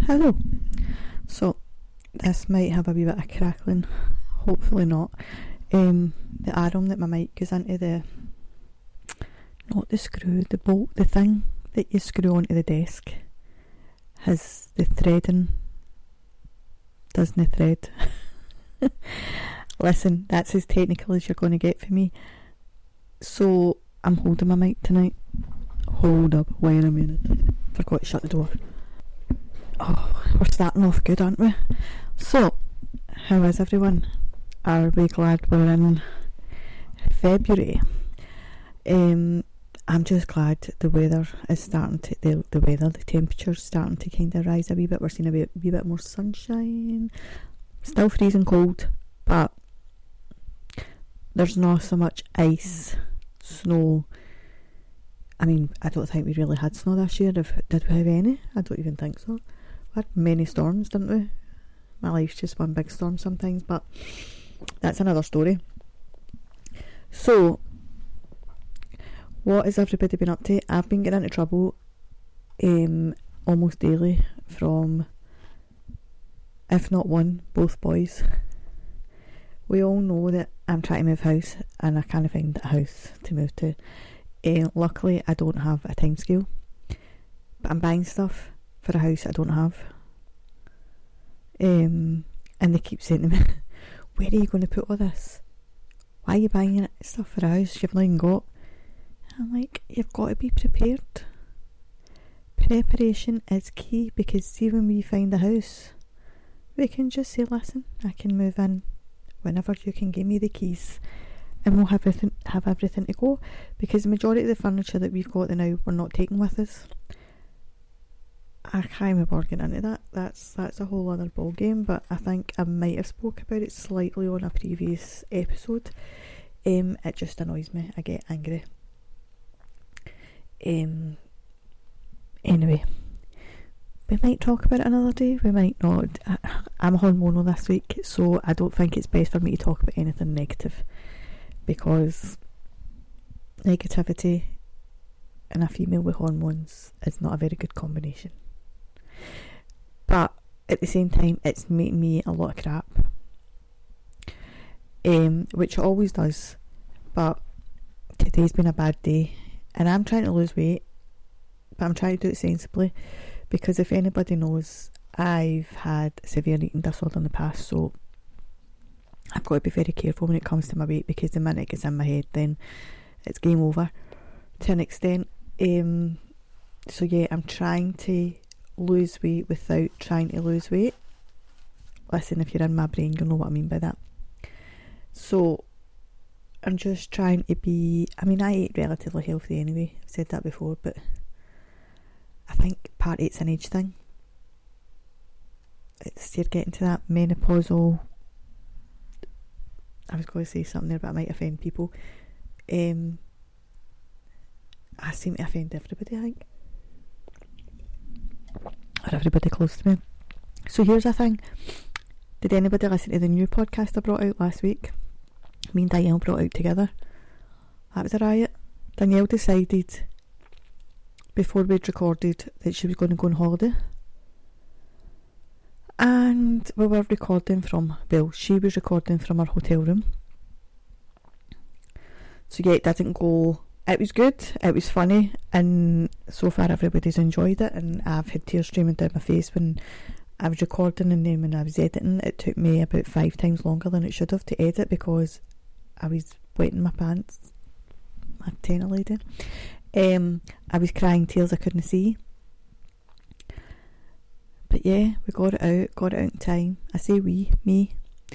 Hello. So this might have a wee bit of crackling, hopefully not. The arm that my mic goes into, not the screw, the bolt, the thing that you screw onto the desk, has the threading, doesn't thread. Listen, that's as technical as you're going to get for me. So I'm holding my mic tonight. Hold up, wait a minute. Forgot to shut the door. Oh, we're starting off good, aren't we? So, how is everyone? Are we glad we're in February? I'm just glad the weather is starting to, the temperature's starting to kind of rise a wee bit. We're seeing a wee bit more sunshine. Still freezing cold, but there's not so much ice, snow. I mean, I don't think we really had snow this year. Did we have any? I don't even think so. We had many storms, didn't we? My life's just one big storm sometimes, but that's another story. So, what has everybody been up to? I've been getting into trouble almost daily from, if not one, both boys. We all know that I'm trying to move house and I can't find a house to move to. Luckily, I don't have a time scale, but I'm buying stuff for a house I don't have. And they keep saying to me, where are you going to put all this? Why are you buying stuff for a house you've not even got? I'm like, you've got to be prepared. Preparation is key, because see, when we find a house, we can just say, listen, I can move in whenever you can give me the keys, and we'll have everything to go, because the majority of the furniture that we've got now we're not taking with us. I can't remember getting into that. That's a whole other ball game, but I think I might have spoke about it slightly on a previous episode. It just annoys me. I get angry. Anyway, we might talk about it another day, we might not. I'm hormonal this week, so I don't think it's best for me to talk about anything negative, because negativity in a female with hormones is not a very good combination. But at the same time, it's making me a lot of crap, which it always does. But today's been a bad day, and I'm trying to lose weight, but I'm trying to do it sensibly, because if anybody knows, I've had severe eating disorder in the past, so I've got to be very careful when it comes to my weight, because the minute it gets in my head, then it's game over to an extent. So yeah, I'm trying to lose weight without trying to lose weight. Listen, if you're in my brain, you'll know what I mean by that. So I'm just trying to be, I mean, I eat relatively healthy anyway, I've said that before, but I think part it's an age thing. You're getting to that menopausal, I was going to say something there, but I might offend people. I seem to offend everybody, I think, or everybody close to me. So here's the thing. Did anybody listen to the new podcast I brought out last week? Me and Danielle brought out together. That was a riot. Danielle decided before we'd recorded that she was going to go on holiday, and we were recording from, well, she was recording from her hotel room. So yeah, it didn't go, it was good, it was funny, and so far everybody's enjoyed it, and I've had tears streaming down my face when I was recording, and then when I was editing, it took me about 5 times longer than it should have to edit, because I was wetting my pants, my tenor lady. I was crying tears I couldn't see. But yeah, we got it out in time. I say we, me.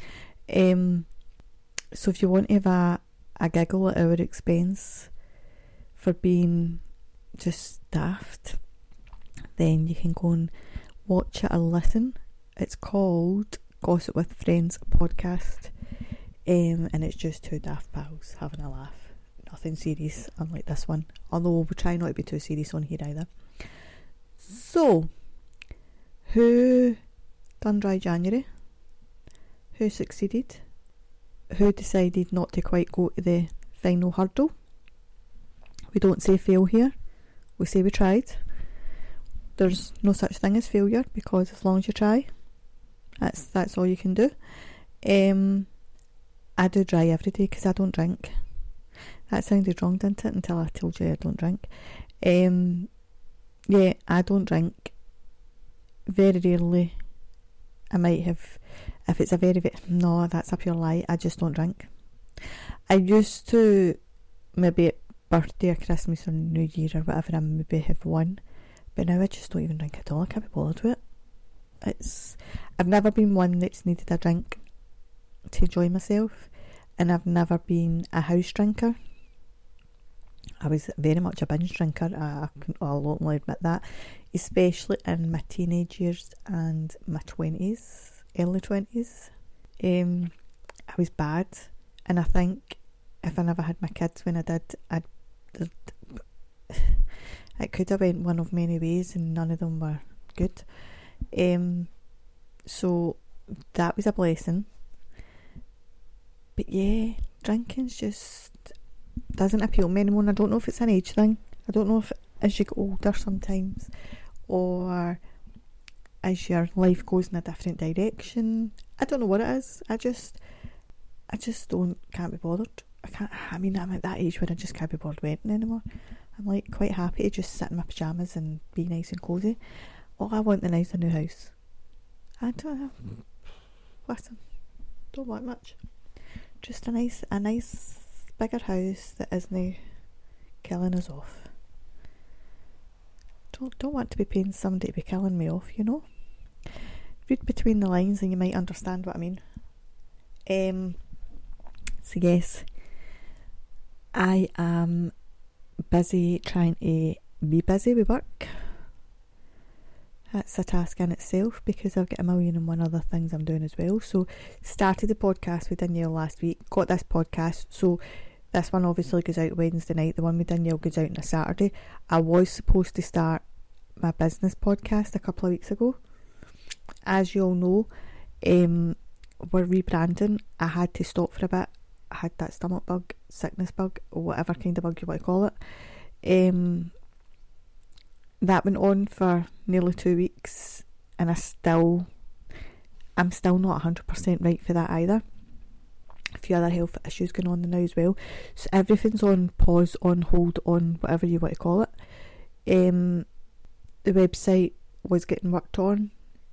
So if you want to have a giggle at our expense for being just daft, then you can go and watch it or listen. It's called Gossip with Friends podcast, and it's just 2 daft pals having a laugh. Nothing serious, unlike this one, although we try not to be too serious on here either. So, who done dry January? Who succeeded? Who decided not to quite go to the final hurdle? We don't say fail here, we say we tried. there's no such thing as failure, because as long as you try, that's all you can do. I do dry every day because I don't drink. That sounded wrong, didn't it, until I told you I don't drink. Yeah, I don't drink. Very rarely. I might have, if it's a very, no, that's a pure lie. I just don't drink. I used to, maybe at birthday or Christmas or New Year or whatever, I maybe have one, but now I just don't even drink at all. I can't be bothered with it. I've never been one that's needed a drink to enjoy myself, and I've never been a house drinker. I was very much a binge drinker. I'll openly admit that, especially in my teenage years and my 20s, early 20s. I was bad, and I think if I never had my kids when I did, it could have went one of many ways, and none of them were good. So that was a blessing. But yeah, drinking's just doesn't appeal to me anymore. And I don't know if it's an age thing. I don't know if as you get older sometimes, or as your life goes in a different direction. I don't know what it is. I just can't be bothered. I'm at that age where I just can't be bothered waiting anymore. I'm like quite happy to just sit in my pyjamas and be nice and cosy. All I want now is a new house. I don't want much. Just a nice bigger house that isn't killing us off. Don't want to be paying somebody to be killing me off, you know. Read between the lines and you might understand what I mean. So yes, I am busy trying to be busy with work. That's a task in itself, because I've got 1,000,001 other things I'm doing as well. So started the podcast with Danielle last week, got this podcast, so this one obviously goes out Wednesday night, the one with Danielle goes out on a Saturday. I was supposed to start my business podcast a couple of weeks ago. As you all know, we're rebranding. I had to stop for a bit. I had that stomach bug, sickness bug, or whatever kind of bug you want to call it. That went on for nearly 2 weeks, and I'm still not 100% right for that either. A few other health issues going on now as well. So everything's on pause, on hold, on whatever you want to call it. The website was getting worked on.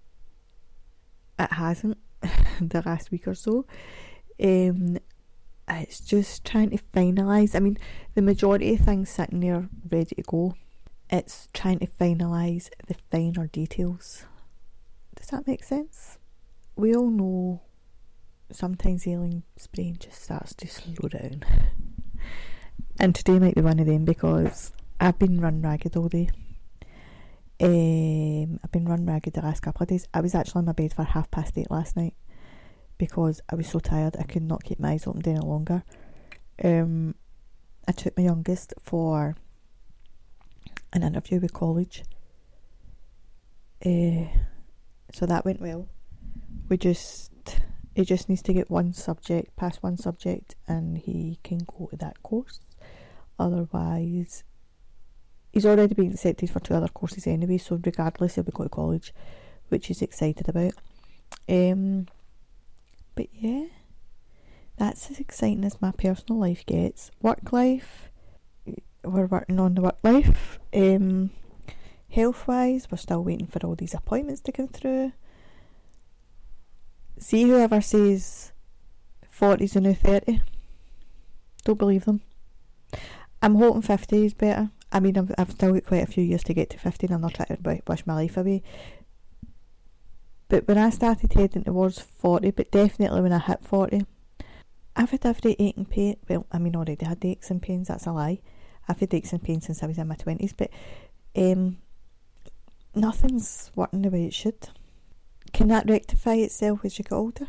It hasn't the last week or so. It's just trying to finalise. I mean, the majority of things sitting there ready to go. It's trying to finalise the finer details. Does that make sense? We all know sometimes Ellen's brain just starts to slow down. And today might be one of them, because I've been run ragged all day. I've been run ragged the last couple of days. I was actually in my bed for 8:30 last night because I was so tired I could not keep my eyes open any longer. I took my youngest for an interview with college. So that went well. He just needs to get past one subject, and he can go to that course. Otherwise, he's already been accepted for 2 other courses anyway, so regardless he'll be going to college, which he's excited about. But yeah, that's as exciting as my personal life gets. Work life, we're working on the work life. Health wise, we're still waiting for all these appointments to come through. See, whoever says 40's the new 30, don't believe them. I'm hoping 50 is better. I mean, I've still got quite a few years to get to 50, and I'm not trying to wish my life away. But when I started heading towards 40, but definitely when I hit 40, I've had every ache and pain. Well, I mean, already had aches and pains, that's a lie. I've had aches and pains since I was in my 20s, but nothing's working the way it should. Can that rectify itself as you get older?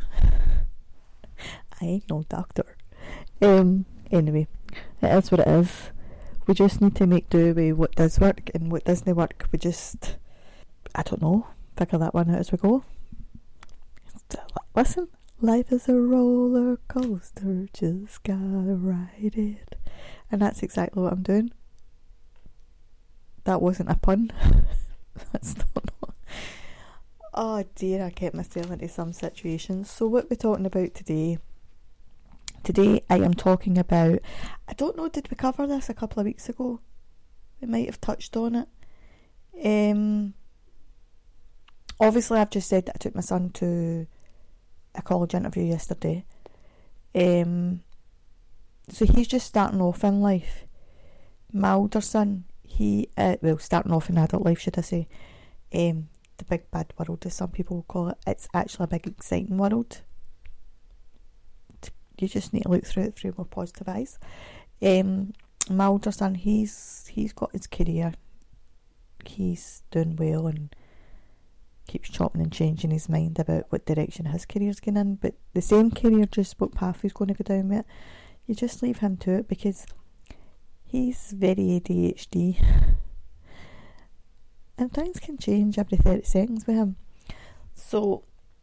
I ain't no doctor. Anyway, it is what it is. We just need to make do with what does work, and what doesn't work, we just, I don't know, figure that one out as we go. Listen, life is a roller coaster, just gotta ride it. And that's exactly what I'm doing. That wasn't a pun. That's not. Oh dear, I get myself into some situations. So what we're talking about today? Today I am talking about, I don't know, did we cover this a couple of weeks ago? We might have touched on it. Obviously I've just said that I took my son to a college interview yesterday. So he's just starting off in life. My older son, starting off in adult life, should I say. The big bad world, as some people will call it. It's actually a big exciting world. You just need to look through it through more positive eyes. My older son, he's got his career. He's doing well and keeps chopping and changing his mind about what direction his career's going in. But the same career, just what path he's going to go down with, you just leave him to it, because he's very ADHD. And things can change every 30 seconds with him. So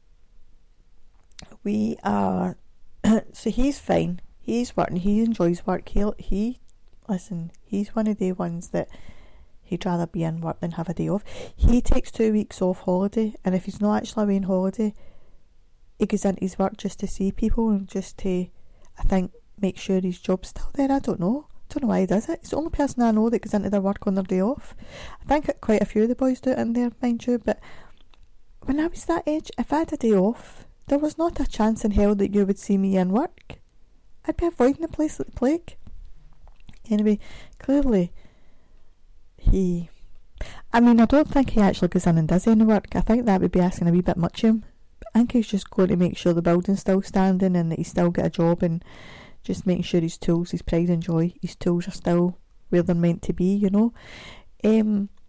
we are... so he's fine. He's working. He enjoys work. Listen, he's one of the ones that he'd rather be in work than have a day off. He takes 2 weeks off holiday, and if he's not actually away on holiday, he goes into his work just to see people and just to, I think, make sure his job's still there. I don't know why he does it. He's the only person I know that goes into their work on their day off. I think quite a few of the boys do it in there, mind you, but when I was that age, if I had a day off, there was not a chance in hell that you would see me in work. I'd be avoiding the place like the plague. Anyway, clearly I don't think he actually goes in and does any work. I think that would be asking a wee bit much of him. I think he's just going to make sure the building's still standing and that he's still got a job, and just making sure his tools, his pride and joy, his tools are still where they're meant to be, you know. I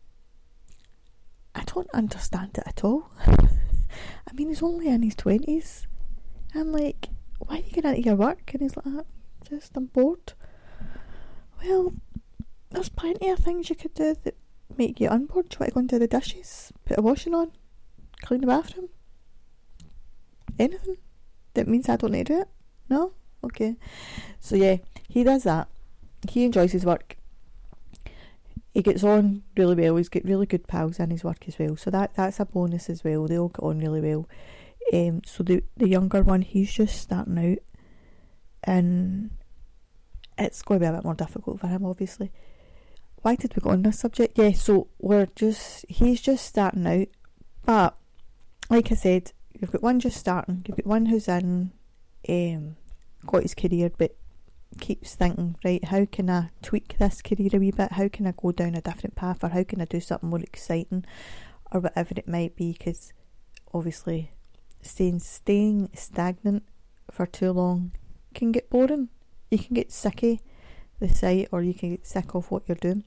don't understand it at all. I mean, he's only in his 20s. I'm like, why are you getting into your work? And he's like, I'm bored. Well, there's plenty of things you could do that make you unbored. Do you want to go and do the dishes, put a washing on, clean the bathroom? Anything that means I don't need to do it? No? Okay. So yeah, he does that. He enjoys his work. He gets on really well. He's got really good pals in his work as well. So that's a bonus as well. They all get on really well. So the younger one, he's just starting out, and it's going to be a bit more difficult for him, obviously. Why did we go on this subject? Yeah, so he's just starting out, but like I said, you've got one just starting, you've got one who's in, got his career, but keeps thinking, right, how can I tweak this career a wee bit? How can I go down a different path, or how can I do something more exciting, or whatever it might be? Because obviously staying stagnant for too long can get boring. You can get sick of the sight, or you can get sick of what you're doing.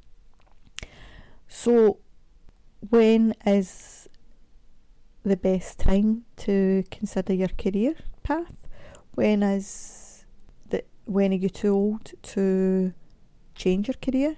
So when is the best time to consider your career path? When are you too old to change your career?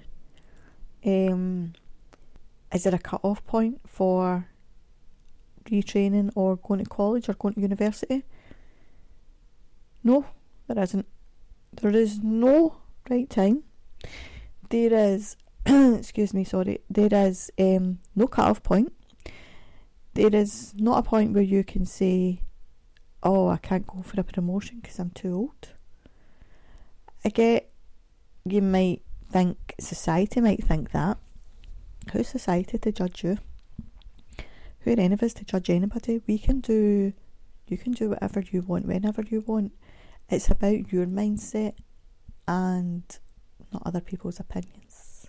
Is there a cut-off point for retraining or going to college or going to university? No, there isn't. There is no right time. There is there is no cut-off point. There is not a point where you can say, oh, I can't go for a promotion because I'm too old. I get, you might think, society might think that. Who's society to judge you? Who are any of us to judge anybody? You can do whatever you want, whenever you want. It's about your mindset and not other people's opinions.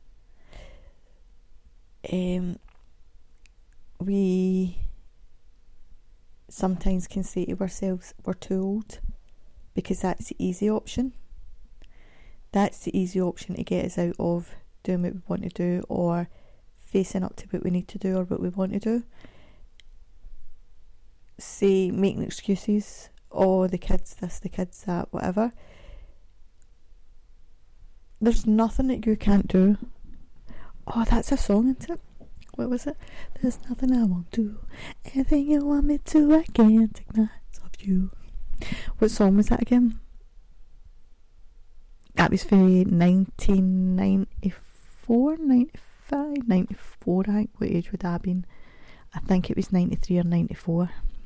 We sometimes can say to ourselves, we're too old, because that's the easy option. That's the easy option to get us out of doing what we want to do, or facing up to what we need to do or what we want to do. Say, making excuses, oh, the kids this, the kids that, whatever. There's nothing that you can't do. Oh, that's a song, isn't it? What was it? There's nothing I won't do. Anything you want me to, I can't take nights of you. What song was that again? That was for 1994, 95. 94, I think. What age would I have been? I think it was 93 or 94.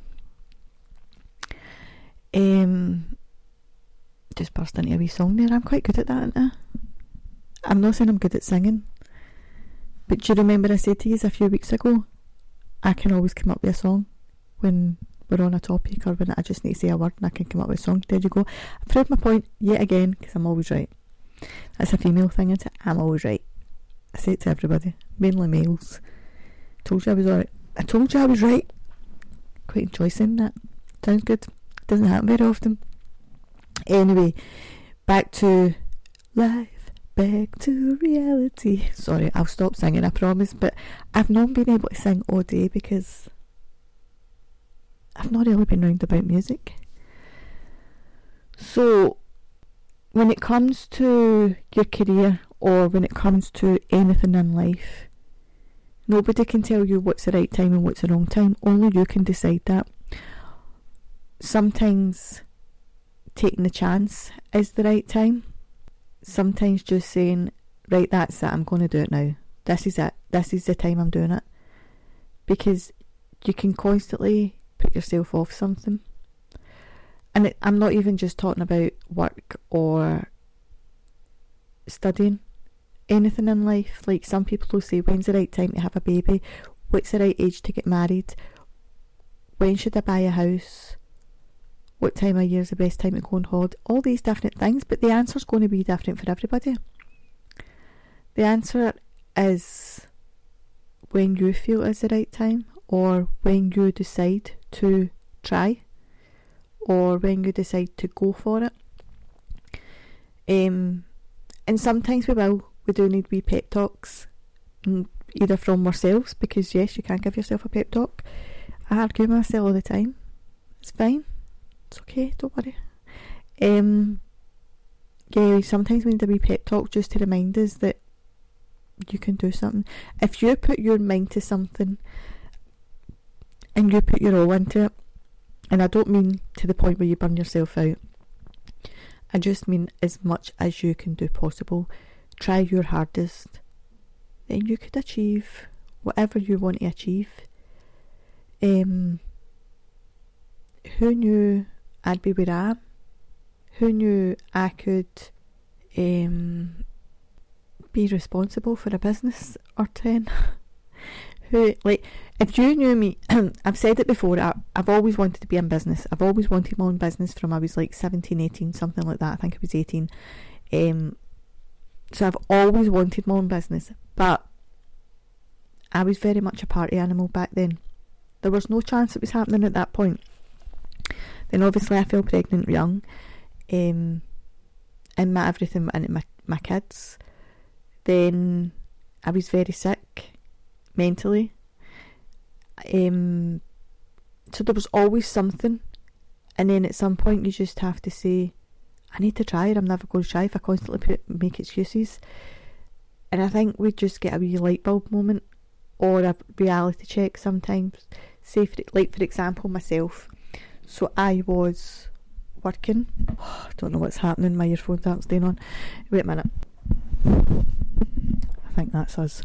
Just burst into a wee song there. I'm quite good at that, aren't I? I'm not saying I'm good at singing, but do you remember I said to you a few weeks ago, I can always come up with a song when we're on a topic, or when I just need to say a word and I can come up with a song. There you go. I've proved my point yet again, because I'm always right. That's a female thing, isn't it? I'm always right. I say it to everybody, mainly males. Told you I was alright. I told you I was right. Quite enjoy saying that. Sounds good. Doesn't happen very often. Anyway, back to life, back to reality. Sorry, I'll stop singing, I promise, but I've not been able to sing all day because I've not really been round about music. So, when it comes to your career, or when it comes to anything in life, nobody can tell you what's the right time and what's the wrong time. Only you can decide that. Sometimes taking the chance is the right time. Sometimes just saying, right, that's it, I'm going to do it now. This is it. This is the time I'm doing it. Because you can constantly put yourself off something. And I'm not even just talking about work or studying. Anything in life. Like, some people will say, when's the right time to have a baby? What's the right age to get married? When should I buy a house? What time of year is the best time to go on holiday? All these different things, but the answer's going to be different for everybody. The answer is when you feel is the right time, or when you decide to try, or when you decide to go for it. And sometimes we do need wee pep talks, either from ourselves, because yes, you can give yourself a pep talk. I argue with myself all the time. It's fine. It's okay, don't worry. Yeah, sometimes we need a wee pep talk just to remind us that you can do something. If you put your mind to something and you put your all into it, and I don't mean to the point where you burn yourself out, I just mean as much as you can do possible, try your hardest, then you could achieve whatever you want to achieve. Who knew I'd be where I am? Who knew I could be responsible for a business or 10? If you knew me, I've said it before, I've always wanted to be in business. I've always wanted my own business from I was like 17, 18, something like that. I think I was 18. So I've always wanted my own business, but I was very much a party animal back then. There was no chance it was happening at that point. Then obviously I fell pregnant young, and my everything went into my kids. Then I was very sick mentally. So there was always something, and then at some point you just have to say, I need to try it. I'm never going to try if I constantly make excuses. And I think we just get a wee light bulb moment or a reality check sometimes. Say for example, myself. So I was working. I don't know what's happening. My earphones aren't staying on. Wait a minute. I think that's us.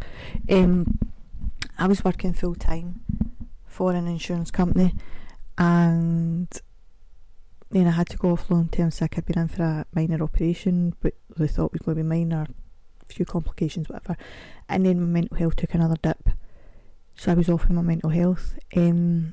I was working full time for an insurance company, and then I had to go off long term sick. I'd been in for a minor operation, but they thought it was going to be minor, a few complications, whatever. And then my mental health took another dip, so I was off with my mental health. And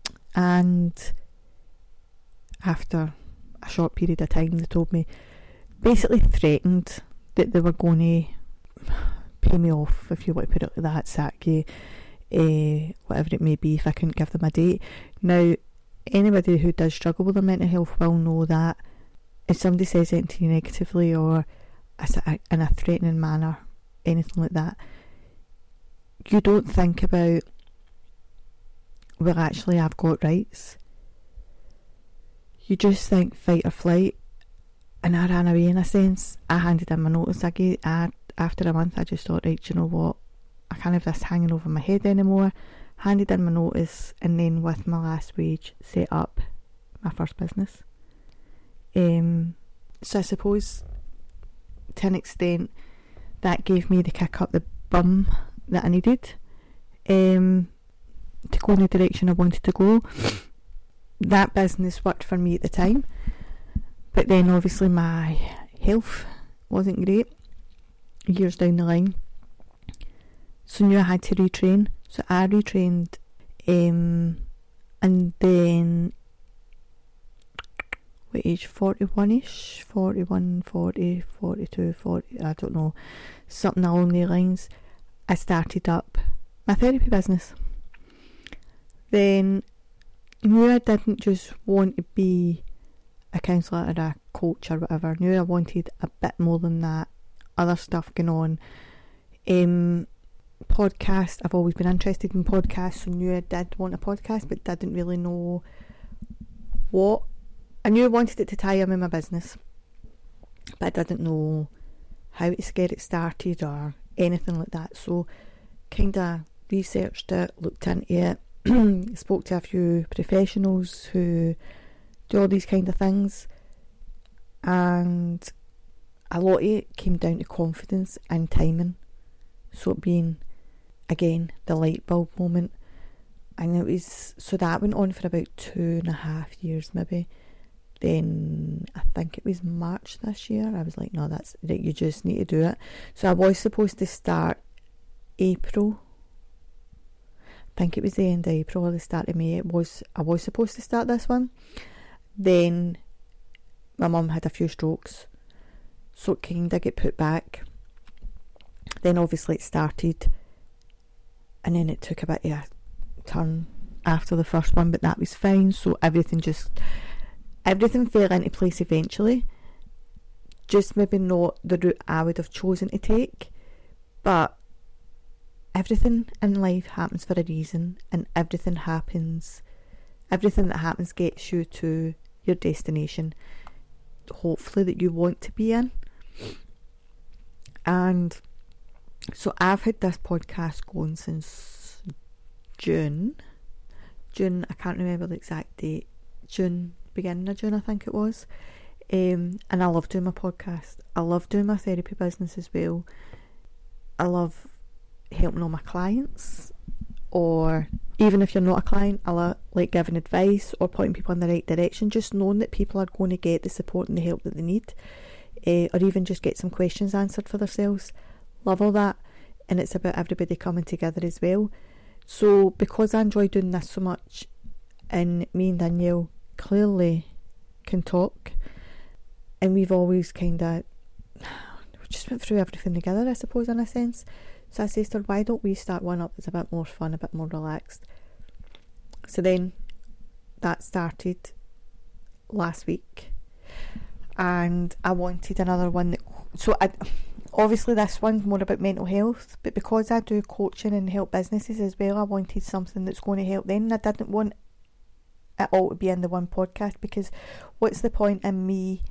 after a short period of time, they told me, basically threatened that they were going to pay me off, if you want to put it like that, sack you, whatever it may be, if I couldn't give them a date. Now, anybody who does struggle with their mental health will know that if somebody says anything to you negatively or in a threatening manner, anything like that, you don't think about, well, actually I've got rights. You just think fight or flight, and I ran away in a sense. I handed in my notice. After a month I just thought, right, you know what, I can't have this hanging over my head anymore. Handed in my notice, and then with my last wage set up my first business. So I suppose to an extent that gave me the kick up the bum that I needed to go in the direction I wanted to go. That business worked for me at the time, but then obviously my health wasn't great years down the line, so I knew I had to retrain. So I retrained, and then what age, 41ish, 41, 40, 42, 40, I don't know, something along the lines, I started up my therapy business. Then knew I didn't just want to be a counsellor or a coach or whatever. Knew I wanted a bit more than that, other stuff going on. Podcast, I've always been interested in podcasts, so knew I did want a podcast, but didn't really know what. I knew I wanted it to tie in with my business, but I didn't know how to get it started or anything like that. So kind of researched it, looked into it, spoke to a few professionals who do all these kind of things, and a lot of it came down to confidence and timing. So it being, again, the light bulb moment. And it was, so that went on for about 2.5 years maybe. Then I think it was March this year, I was like, no, that's right, you just need to do it. So I was supposed to start April, I think it was the end of April or the start of May. I was supposed to start this one. Then my mum had a few strokes, so it kind of got put back. Then obviously it started, and then it took a bit of a turn after the first one, but that was fine. So everything fell into place eventually. Just maybe not the route I would have chosen to take, but everything in life happens for a reason, and everything that happens gets you to your destination, hopefully, that you want to be in. And so I've had this podcast going since June, I can't remember the exact date, beginning of June I think it was, and I love doing my podcast. I love doing my therapy business as well. I love helping all my clients, or even if you're not a client, I like giving advice or pointing people in the right direction, just knowing that people are going to get the support and the help that they need, or even just get some questions answered for themselves. Love all that, and it's about everybody coming together as well. So because I enjoy doing this so much, and me and Danielle clearly can talk, and we've always kind of just went through everything together, I suppose, in a sense. So I said to her, why don't we start one up that's a bit more fun, a bit more relaxed? So then that started last week, and I wanted another one obviously this one's more about mental health, but because I do coaching and help businesses as well, I wanted something that's going to help them, and I didn't want it all to be in the one podcast, because what's the point in me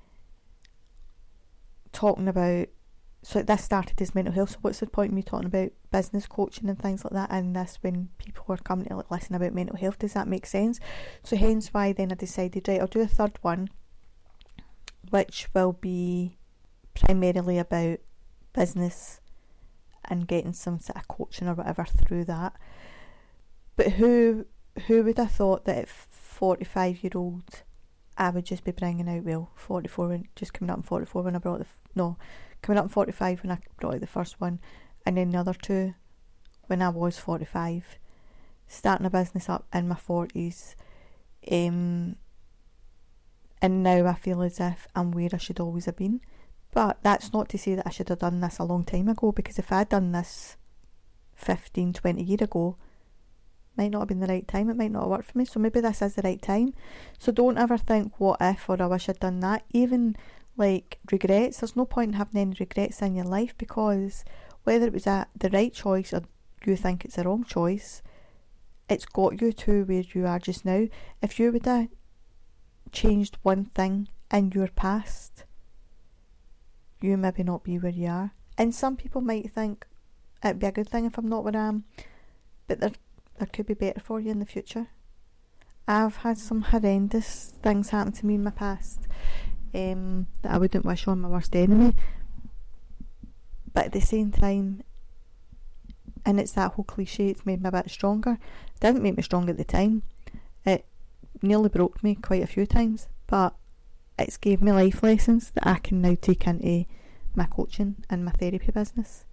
talking about, so this started as mental health, so what's the point in me talking about business coaching and things like that, and this when people are coming to listen about mental health? Does that make sense? So hence why then I decided, right, I'll do a third one, which will be primarily about business and getting some sort of coaching or whatever through that. But who would have thought that at 45-year-old I would just be bringing out, well, 44, just coming up in 44 when I brought coming up in 45 when I brought out the first one, and then the other two when I was 45, starting a business up in my 40s, and now I feel as if I'm where I should always have been. But that's not to say that I should have done this a long time ago, because if I'd done this 15, 20 years ago, it might not have been the right time, it might not have worked for me, so maybe this is the right time. So don't ever think what if, or I wish I'd done that. Even like regrets, there's no point in having any regrets in your life, because whether it was the right choice or you think it's the wrong choice, it's got you to where you are just now. If you would have changed one thing in your past, you maybe not be where you are. And some people might think it'd be a good thing if I'm not where I am, but there could be better for you in the future. I've had some horrendous things happen to me in my past that I wouldn't wish on my worst enemy, but at the same time, And it's that whole cliche, it's made me a bit stronger. It didn't make me strong at the time. It nearly broke me quite a few times, but it's gave me life lessons that I can now take into my coaching and my therapy business.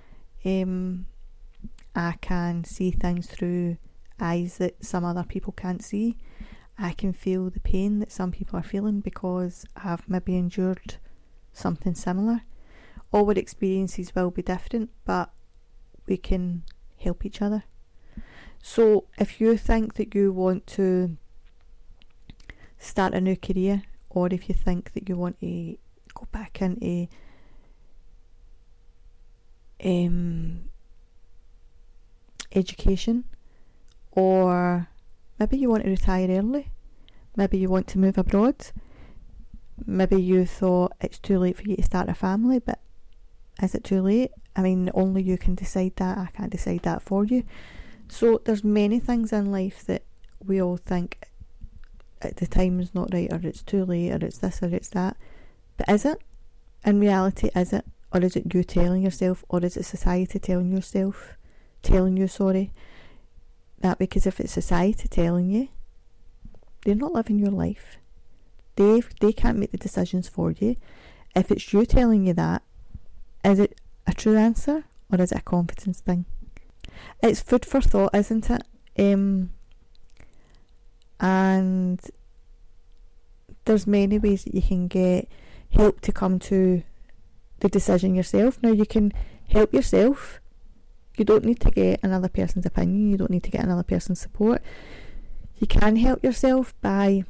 I can see things through eyes that some other people can't see. I can feel the pain that some people are feeling because I've maybe endured something similar. All our experiences will be different, but we can help each other. So if you think that you want to start a new career, or if you think that you want to go back into education, or maybe you want to retire early, maybe you want to move abroad, maybe you thought it's too late for you to start a family, but is it too late? I mean, only you can decide that. I can't decide that for you. So there's many things in life that we all think at the time is not right, or it's too late, or it's this, or it's that. But is it? In reality, is it? Or is it you telling yourself, or is it society telling you, that? Because if it's society telling you, they're not living your life. They can't make the decisions for you. If it's you telling you that, is it a true answer, or is it a confidence thing? It's food for thought, isn't it? And there's many ways that you can get help to come to the decision yourself. Now, you can help yourself. You don't need to get another person's opinion. You don't need to get another person's support. You can help yourself by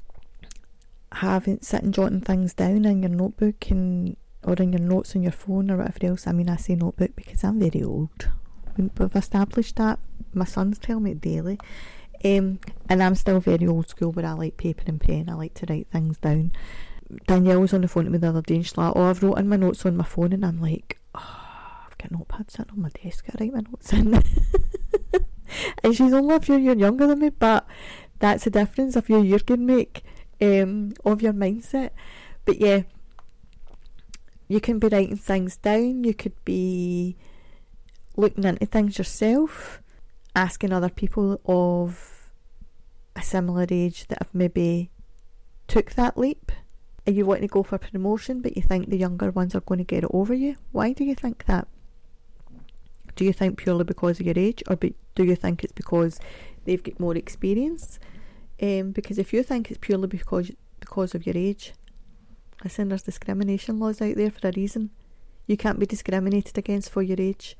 sitting jotting things down in your notebook or in your notes on your phone or whatever else. I mean, I say notebook because I'm very old. We've established that. My sons tell me daily. And I'm still very old school, where I like paper and pen. I like to write things down. Danielle was on the phone to me the other day and she's like, I've wrote in my notes on my phone, and I'm like, I've got a notepad sitting on my desk, I write my notes in. And she's only a few years younger than me, but that's the difference a few years can make of your mindset. But yeah, you can be writing things down, you could be looking into things yourself, asking other people of a similar age that have maybe took that leap. Are you wanting to go for promotion, but you think the younger ones are going to get it over you? Why do you think that? Do you think purely because of your age, or do you think it's because they've got more experience? Because if you think it's purely because of your age, listen, there's discrimination laws out there for a reason. You can't be discriminated against for your age.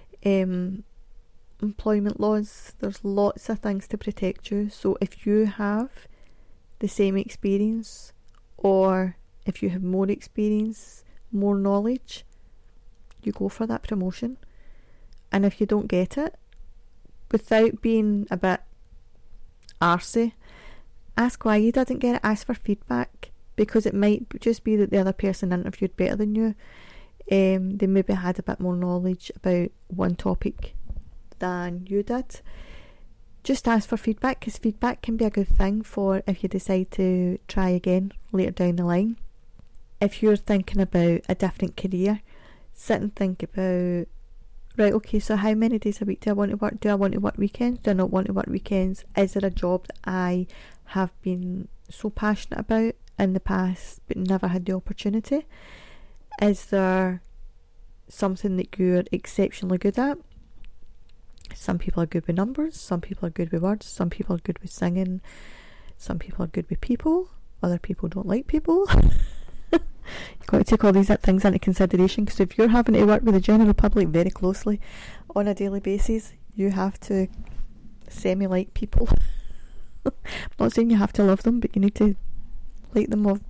Employment laws, there's lots of things to protect you. So if you have the same experience, or if you have more experience, more knowledge, you go for that promotion. And if you don't get it, without being a bit arsey, ask why you didn't get it, ask for feedback, because it might just be that the other person interviewed better than you. They maybe had a bit more knowledge about one topic than you did. Just ask for feedback, because feedback can be a good thing for if you decide to try again later down the line. If you're thinking about a different career, sit and think about, right, okay, so how many days a week do I want to work? Do I want to work weekends? Do I not want to work weekends? Is there a job that I have been so passionate about in the past but never had the opportunity? Is there something that you're exceptionally good at? Some people are good with numbers, some people are good with words, some people are good with singing, some people are good with people, other people don't like people. You've got to take all these things into consideration, because if you're having to work with the general public very closely on a daily basis, you have to semi-like people. I'm not saying you have to love them, but you need to like them of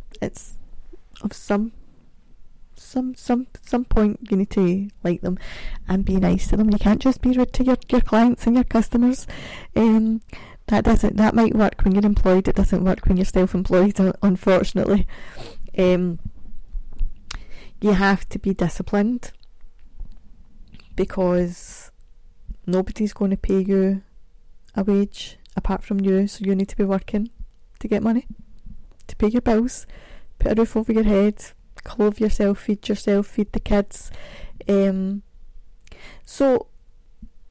some point. You need to like them and be nice to them. You can't just be rude to your clients and your customers. That might work when you're employed. It doesn't work when you're self-employed, unfortunately. You have to be disciplined, because nobody's going to pay you a wage apart from you, so you need to be working to get money, to pay your bills, put a roof over your head, clothe yourself, feed the kids. So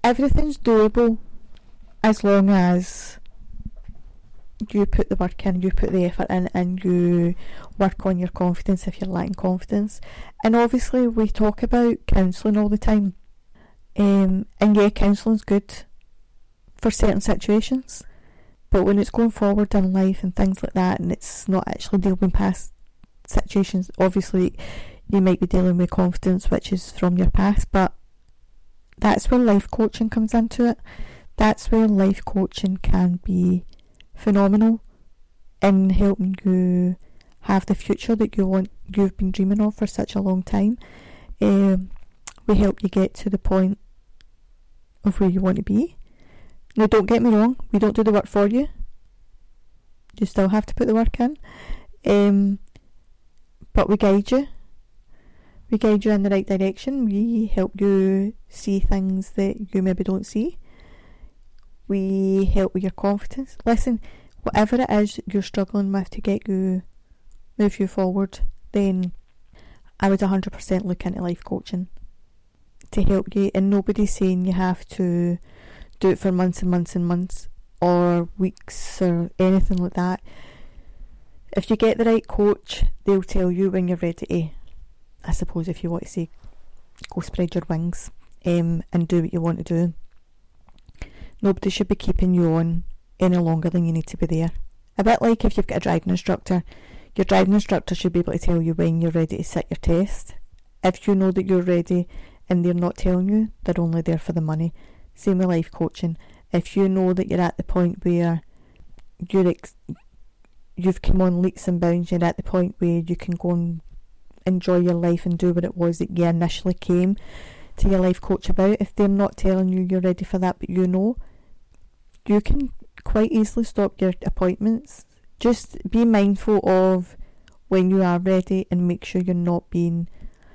everything's doable as long as you put the work in, you put the effort in, and you work on your confidence if you're lacking confidence. And obviously we talk about counselling all the time, and yeah, counselling's good for certain situations, but when it's going forward in life and things like that, and it's not actually dealing past situations, obviously you might be dealing with confidence which is from your past, but that's where life coaching comes into it. That's where life coaching can be phenomenal in helping you have the future that you've been dreaming of for such a long time. We help you get to the point of where you want to be. Now, don't get me wrong, we don't do the work for you. You still have to put the work in. But we guide you. We guide you in the right direction. We help you see things that you maybe don't see. We help with your confidence. Listen, whatever it is you're struggling with to move you forward, then I would 100% look into life coaching to help you. And nobody's saying you have to do it for months and months and months or weeks or anything like that. If you get the right coach, they'll tell you when you're ready to, I suppose if you want to say, go spread your wings and do what you want to do. Nobody should be keeping you on any longer than you need to be there. A bit like if you've got a driving instructor, your driving instructor should be able to tell you when you're ready to sit your test. If you know that you're ready and they're not telling you, they're only there for the money. Same with life coaching. If you know that you're at the point where you've come on leaps and bounds, you're at the point where you can go and enjoy your life and do what it was that you initially came to your life coach about. If they're not telling you you're ready for that, but you know, you can quite easily stop your appointments. Just be mindful of when you are ready and make sure you're not being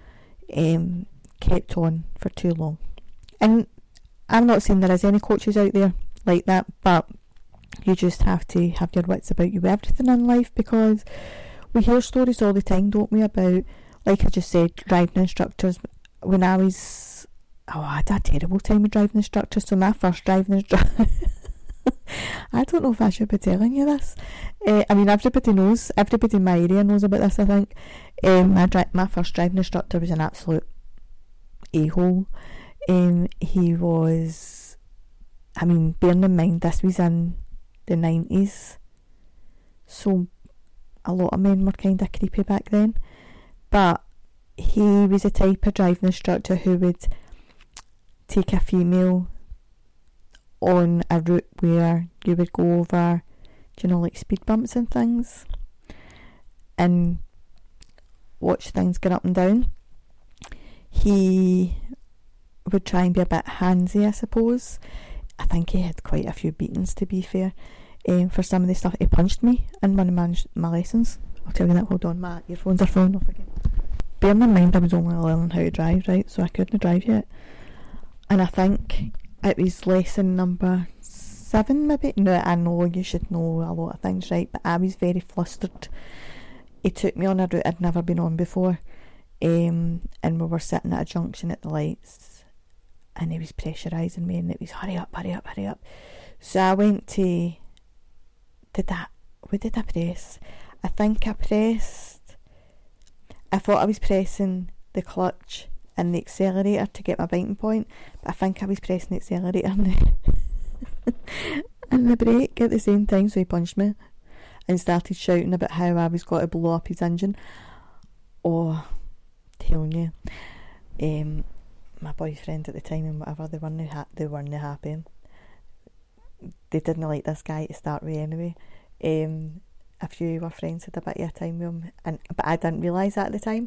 kept on for too long. And I'm not saying there is any coaches out there like that, but you just have to have your wits about you with everything in life, because we hear stories all the time, don't we, about, like I just said, driving instructors. When I had a terrible time with driving instructors. So my first driving instructor, I don't know if I should be telling you this. I mean, everybody in my area knows about this, I think. My first driving instructor was an absolute a-hole. He was, I mean, bearing in mind this was in the 90s, so a lot of men were kind of creepy back then, but he was a type of driving instructor who would take a female on a route where you would go over, like speed bumps and things, and watch things get up and down. He would try and be a bit handsy, I suppose. I think he had quite a few beatings, to be fair, for some of the stuff. He punched me in one of my lessons. I'll tell you that. Hold on, my earphones are falling off again. Bear in mind I was only learning how to drive, right, so I couldn't drive yet. And I think it was lesson number 7 maybe. No, I know you should know a lot of things, right, but I was very flustered. He took me on a route I'd never been on before, and we were sitting at a junction at the lights, and he was pressurising me, and it was hurry up. So I went to, what did I press? I think I thought I was pressing the clutch and the accelerator to get my biting point, but I think I was pressing the accelerator and the brake at the same time, so he punched me and started shouting about how I was going to blow up his engine. Oh, telling you, my boyfriend at the time and whatever, they weren't happy. They didn't like this guy to start with anyway. A few of our friends had a bit of a time with him, but I didn't realise that at the time.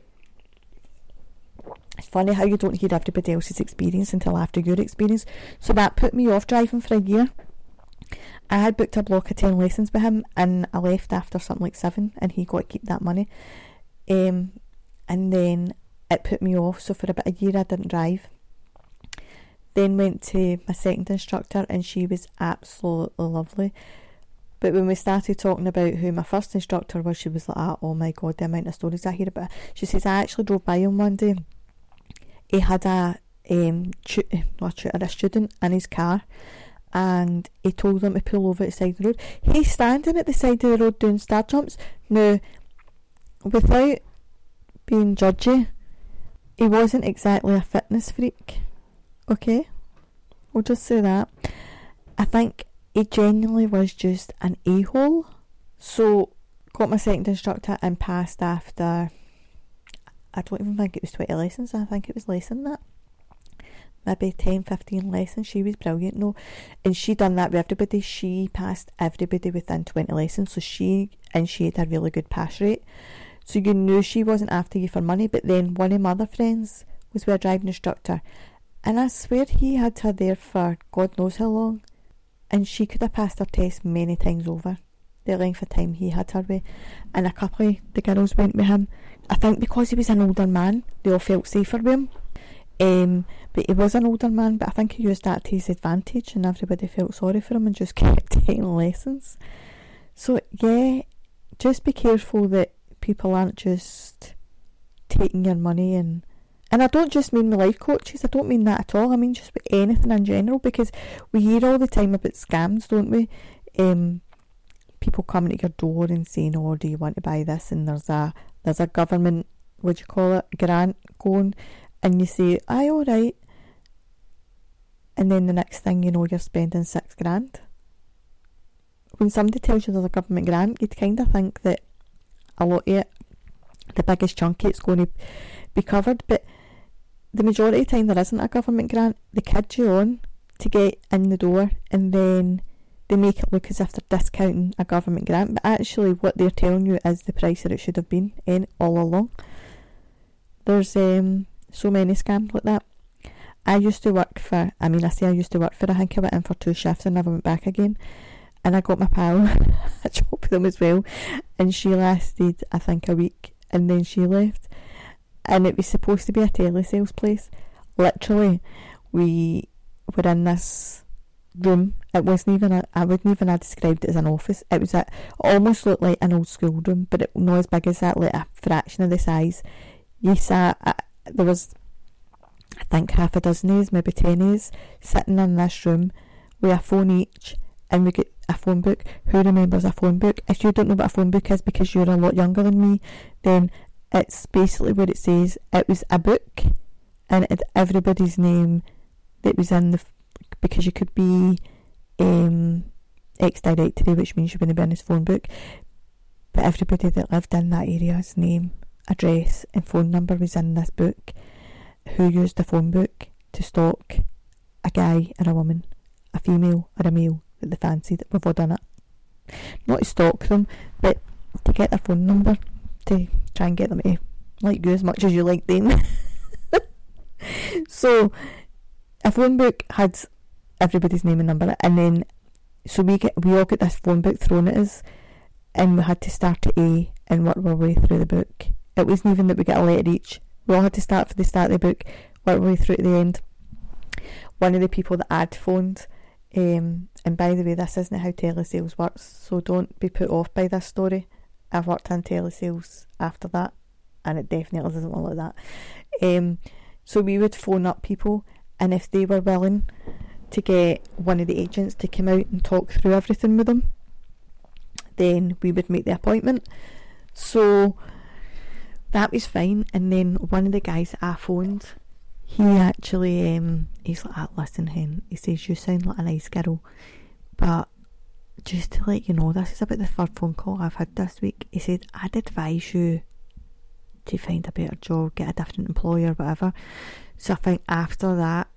It's funny how you don't hear everybody else's experience until after your experience. So that put me off driving for a year. I had booked a block of 10 lessons with him, and I left after something like 7, and he got to keep that money. And then it put me off, so for about a year I didn't drive. Then went to my second instructor, and she was absolutely lovely. But when we started talking about who my first instructor was, she was like, oh my god, the amount of stories I hear about her. She says, I actually drove by him one day. He had a a student in his car, and he told them to pull over at the side of the road. He's standing at the side of the road doing star jumps. Now, without being judgy, he wasn't exactly a fitness freak. Okay? We'll just say that. I think he genuinely was just an a-hole. So, got my second instructor and passed after, I don't even think it was 20 lessons, I think it was less than that. Maybe 10, 15 lessons. She was brilliant, no. And she done that with everybody. She passed everybody within 20 lessons. So she had a really good pass rate. So you knew she wasn't after you for money. But then one of my other friends was with a driving instructor. And I swear he had her there for God knows how long. And she could have passed her test many times over, the length of time he had her with. And a couple of the girls went with him. I think because he was an older man, they all felt safer with him. But he was an older man, but I think he used that to his advantage, and everybody felt sorry for him and just kept taking lessons. So yeah, just be careful that people aren't just taking your money. And I don't just mean the life coaches, I don't mean that at all. I mean just with anything in general, because we hear all the time about scams, don't we? People coming to your door and saying, oh, do you want to buy this? And there's a government, what do you call it, grant going, and you say, aye, alright. And then the next thing you know, you're spending $6,000. When somebody tells you there's a government grant, you'd kind of think that a lot of it, the biggest chunk of it's going to be covered. But the majority of the time there isn't a government grant. They kid you on to get in the door, and then they make it look as if they're discounting a government grant. But actually what they're telling you is the price that it should have been all along. There's so many scams like that. I used to work for, I think I went in for 2 shifts and never went back again. And I got my pal a job with them as well. And she lasted, I think, a week. And then she left. And it was supposed to be a telesales place. Literally, we were in this room. It wasn't even I wouldn't even have described it as an office. It was almost looked like an old school room, but it not as big as that, like a fraction of the size. You sat, there was, I think, half a dozen of us, maybe 10 of us, sitting in this room with a phone each, and we get a phone book. Who remembers a phone book? If you don't know what a phone book is because you're a lot younger than me, then it's basically what it says. It was a book, and it had everybody's name that was in the, because you could be ex-directory, which means you wouldn't be in his phone book, but everybody that lived in that area's name, address and phone number was in this book. Who used the phone book to stalk a guy or a woman, a female or a male that they fancied. We've all done it. Not to stalk them, but to get their phone number, to try and get them to like you as much as you like them. So a phone book had everybody's name and number, and then so we all got this phone book thrown at us, and we had to start at A and work our way through the book. It wasn't even that we got a letter each. We all had to start from the start of the book, work our way through to the end. One of the people that I'd phoned, and by the way, this isn't how telesales works, so don't be put off by this story. I've worked in telesales after that, and it definitely doesn't look like that. So we would phone up people, and if they were willing to get one of the agents to come out and talk through everything with them, then we would make the appointment. So that was fine. And then one of the guys that I phoned, he actually he's like, listen hen, he says, you sound like a nice girl, but just to let you know, this is about the third phone call I've had this week. He said, I'd advise you to find a better job, get a different employer, whatever. So I think after that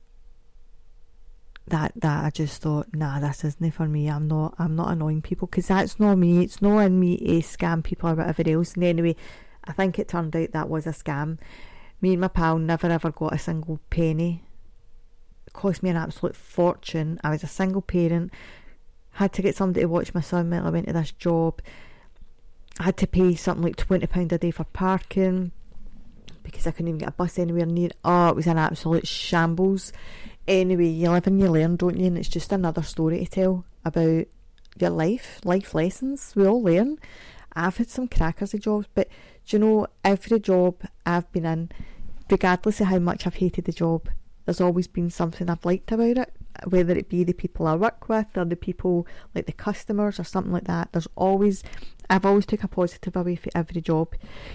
I just thought, nah, this isn't for me. I'm not annoying people, because that's not me. It's not in me to scam people or whatever else. And anyway, I think it turned out that was a scam. Me and my pal never ever got a single penny. It cost me an absolute fortune. I was a single parent, had to get somebody to watch my son while I went to this job. I had to pay something like £20 a day for parking because I couldn't even get a bus anywhere near. Oh, it was an absolute shambles. Anyway, you live and you learn, don't you? And it's just another story to tell about your life lessons. We all learn. I've had some crackers of jobs, but do you know, every job I've been in, regardless of how much I've hated the job, there's always been something I've liked about it, whether it be the people I work with or the people, like the customers or something like that. I've always took a positive away for every job.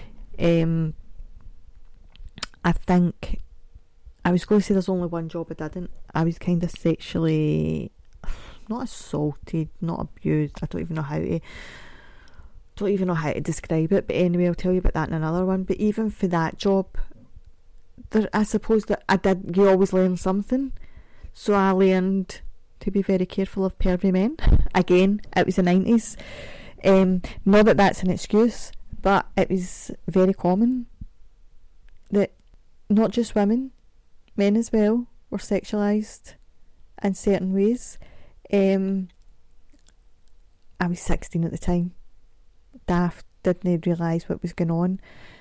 I think I was going to say there's only one job I didn't. I was kind of sexually, not assaulted, not abused. I don't even know how to describe it. But anyway, I'll tell you about that in another one. But even for that job, I suppose that you always learn something. So I learned to be very careful of pervy men. Again, it was the 90s. Not that that's an excuse, but it was very common that not just women, men as well, were sexualised in certain ways. I was 16 at the time. Daft, didn't realise what was going on.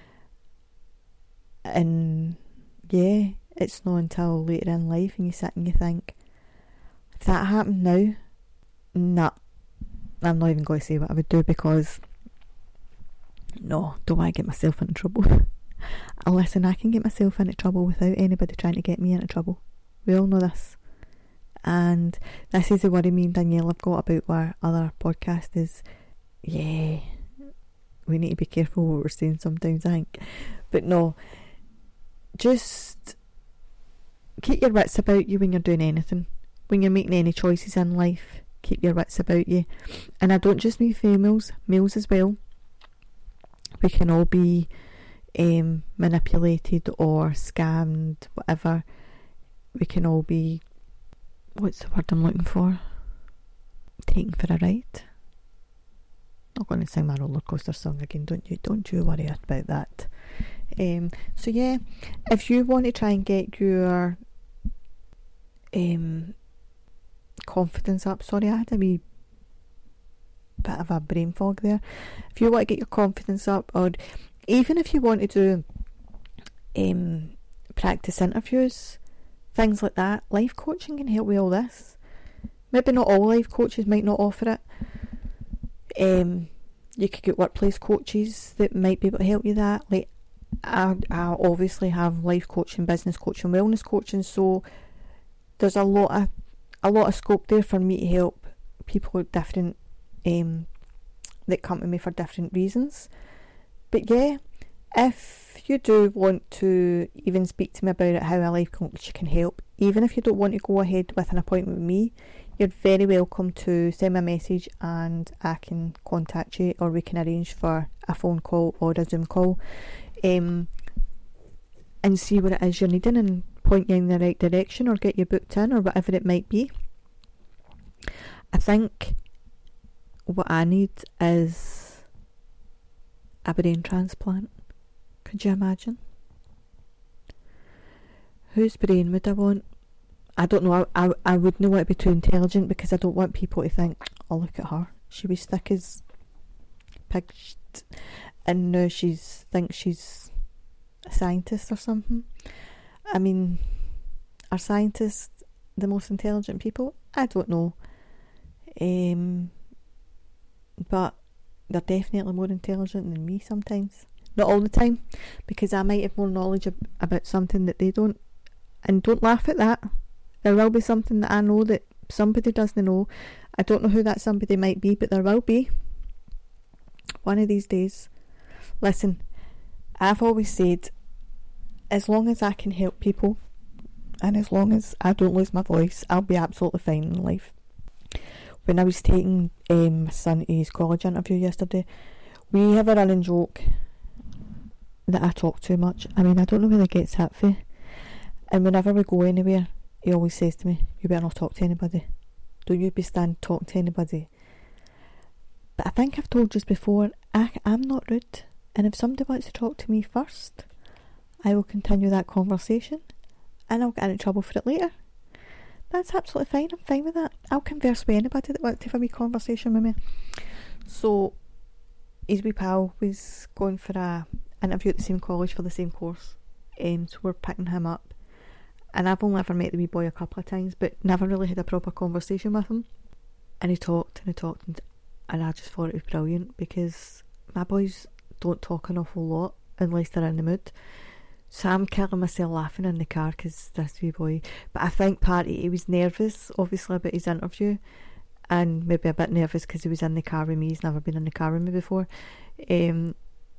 And yeah, it's not until later in life and you sit and you think, if that happened now, nah, I'm not even going to say what I would do, because no, don't want to get myself into trouble. Listen, I can get myself into trouble without anybody trying to get me into trouble. We all know this. And this is the worry me and Danielle have got about our other podcast is, yeah, we need to be careful what we're saying sometimes, I think. But no, just keep your wits about you when you're doing anything. When you're making any choices in life, keep your wits about you. And I don't just mean females, males as well. We can all be manipulated or scammed, whatever. We can all be, what's the word I'm looking for? Taken for a ride. Not going to sing my roller coaster song again. Don't you worry about that. So yeah, if you want to try and get your confidence up, sorry, I had a wee bit of a brain fog there. If you want to get your confidence up, or even if you want to do practice interviews, things like that, life coaching can help with all this. Maybe not all life coaches might not offer it. You could get workplace coaches that might be able to help you that. Like I obviously have life coaching, business coaching, wellness coaching, so there's a lot of scope there for me to help people with different that come to me for different reasons. But yeah, if you do want to even speak to me about it, how a life coach can help, even if you don't want to go ahead with an appointment with me, you're very welcome to send me a message and I can contact you, or we can arrange for a phone call or a Zoom call and see what it is you're needing and point you in the right direction or get you booked in or whatever it might be. I think what I need is a brain transplant. Could you imagine? Whose brain would I want? I don't know. I wouldn't want to be too intelligent, because I don't want people to think, oh, look at her, she was thick as pig and now thinks she's a scientist or something. I mean, are scientists the most intelligent people? I don't know. But they're definitely more intelligent than me sometimes. Not all the time, because I might have more knowledge about something that they don't. And don't laugh at that. There will be something that I know that somebody doesn't know. I don't know who that somebody might be, but there will be. One of these days. Listen, I've always said, as long as I can help people, and as long as I don't lose my voice, I'll be absolutely fine in life. When I was taking my son to his college interview yesterday, we have a running joke that I talk too much. I mean, I don't know where it gets that for. And whenever we go anywhere, he always says to me, you better not talk to anybody. Don't you be stand talking to anybody. But I think I've told you before, I'm not rude. And if somebody wants to talk to me first, I will continue that conversation and I'll get into trouble for it later. That's absolutely fine. I'm fine with that. I'll converse with anybody that wants to have a wee conversation with me. So his wee pal was going for a interview at the same college for the same course. So we're picking him up. And I've only ever met the wee boy a couple of times, but never really had a proper conversation with him. And he talked, and I just thought it was brilliant, because my boys don't talk an awful lot unless they're in the mood. So I'm killing myself laughing in the car because this wee boy, but I think partly he was nervous obviously about his interview, and maybe a bit nervous because he was in the car with me. He's never been in the car with me before, and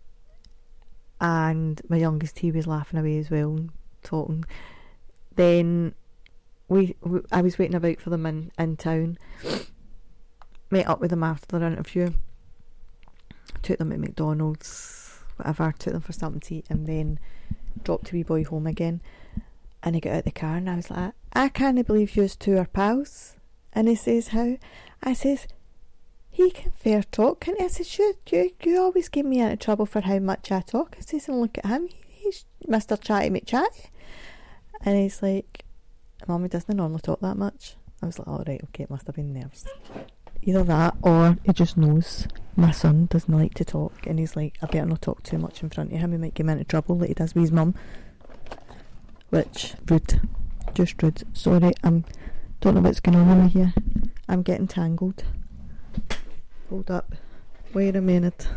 my youngest, he was laughing away as well and talking. Then I was waiting about for them in town, met up with them after their interview, took them to McDonald's, whatever, took them for something to eat, and then dropped a wee boy home again. And he got out of the car and I was like, I can't believe you two are pals. And he says, how? I says, he can fair talk, can't he? I says, you always give me into trouble for how much I talk. I says, and look at him, he's Mr. Chatty McChatty. And he's like, Mummy doesn't normally talk that much. I was like, all right, okay, it must have been nerves. Either that, or he just knows my son doesn't like to talk, and he's like, I better not talk too much in front of him, he might get him into trouble like he does with his mum. Which, rude. Just rude. Sorry, don't know what's going on with me here. I'm getting tangled. Hold up. Wait a minute.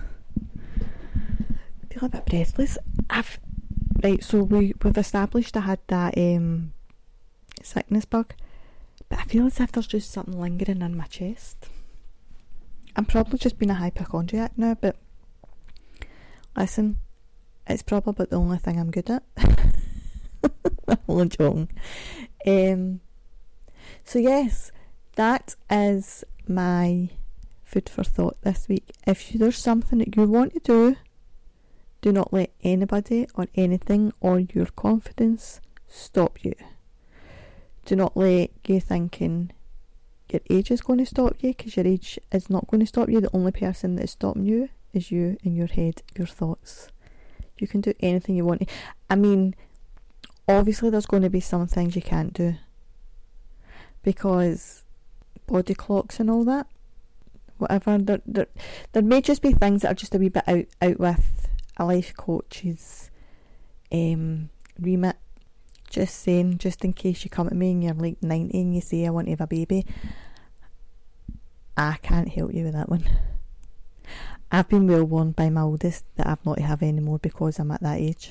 I feel a bit breathless. Right, so we've established I had that sickness bug, but I feel as if there's just something lingering in my chest. I'm probably just being a hypochondriac now, but listen, it's probably about the only thing I'm good at. I'm only joking. So yes, that is my food for thought this week. If there's something that you want to do, do not let anybody or anything or your confidence stop you. Do not let you thinking your age is going to stop you, because your age is not going to stop you. The only person that is stopping you is you in your head, your thoughts. You can do anything you want to. I mean, obviously there's going to be some things you can't do, because body clocks and all that, whatever, there may just be things that are just a wee bit out with a life coach's remit. Just saying, just in case you come to me and you're like 90 and you say I want to have a baby, I can't help you with that one. I've been well warned by my oldest that I've not to have any more because I'm at that age.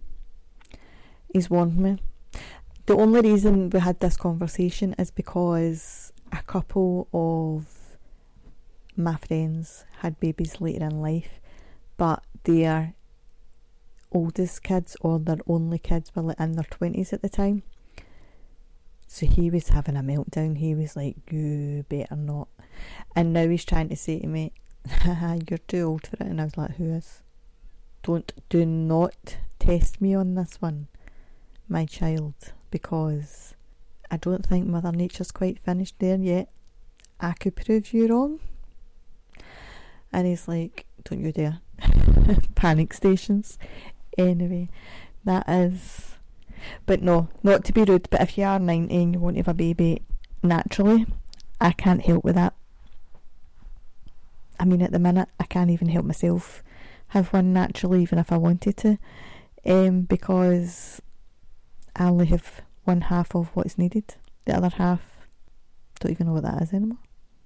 He's warned me. The only reason we had this conversation is because a couple of my friends had babies later in life, but their oldest kids or their only kids were like in their 20s at the time. So he was having a meltdown. He was like, you better not. And now he's trying to say to me, you're too old for it. And I was like, who is? Do not test me on this one, my child, because I don't think Mother Nature's quite finished there yet. I could prove you wrong. And he's like, don't you dare. Panic stations. Anyway, that is... But no, not to be rude, but if you are 90 and you want to have a baby naturally, I can't help with that. I mean, at the minute, I can't even help myself have one naturally, even if I wanted to, because I only have one half of what's needed. The other half, don't even know what that is anymore.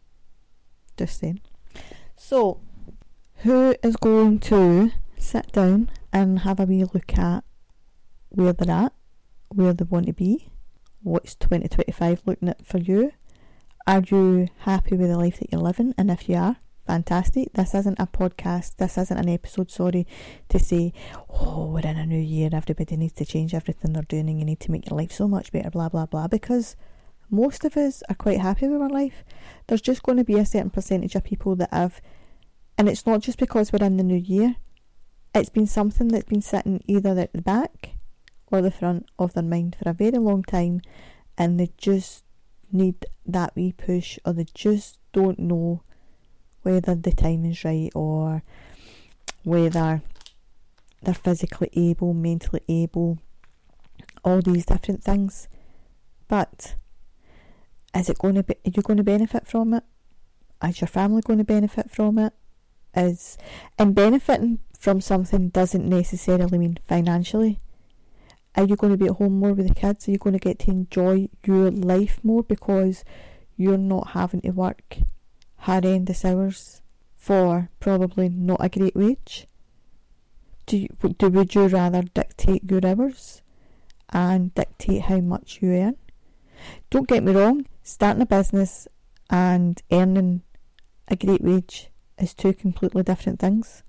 Just saying. So, who is going to sit down and have a wee look at where they're at, where they want to be? What's 2025 looking at for you? Are you happy with the life that you're living? And if you are, fantastic. This isn't a podcast, this isn't an episode, to say, oh, we're in a new year, everybody needs to change everything they're doing and you need to make your life so much better, blah blah blah, because most of us are quite happy with our life. There's just going to be a certain percentage of people that have, and it's not just because we're in the new year, it's been something that's been sitting either at the back or the front of their mind for a very long time, and they just need that wee push, or they just don't know whether the time is right, or whether they're physically able, mentally able, all these different things. But are you going to benefit from it? Is your family going to benefit from it? And benefiting from something doesn't necessarily mean financially. Are you going to be at home more with the kids? Are you going to get to enjoy your life more because you're not having to work horrendous hours for probably not a great wage? would you rather dictate your hours and dictate how much you earn? Don't get me wrong, starting a business and earning a great wage is two completely different things.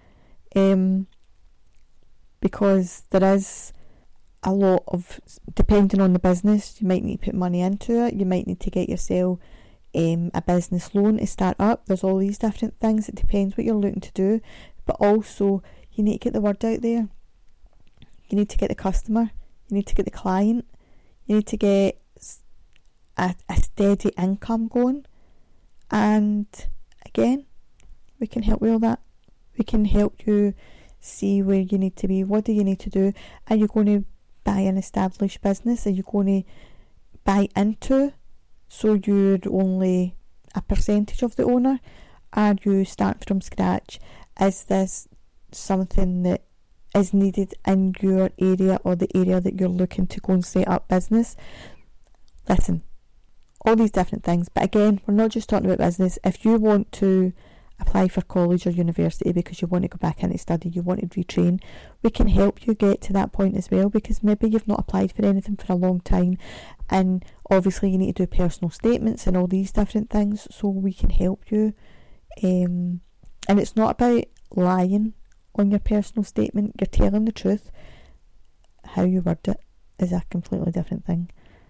Because there is a lot of, depending on the business, you might need to put money into it, you might need to get yourself a business loan to start up. There's all these different things. It depends what you're looking to do, but also you need to get the word out there. You need to get the customer, you need to get the client, you need to get a steady income going. And again, we can help with all that. We can help you see where you need to be. What do you need to do? Are you going to buy an established business? Are you going to buy into, so you're only a percentage of the owner? Are you starting from scratch? Is this something that is needed in your area or the area that you're looking to go and set up business? Listen, all these different things. But again, we're not just talking about business. If you want to apply for college or university because you want to go back into study, you want to retrain, we can help you get to that point as well, because maybe you've not applied for anything for a long time, and obviously you need to do personal statements and all these different things, so we can help you. And it's not about lying on your personal statement, you're telling the truth. How you word it is a completely different thing.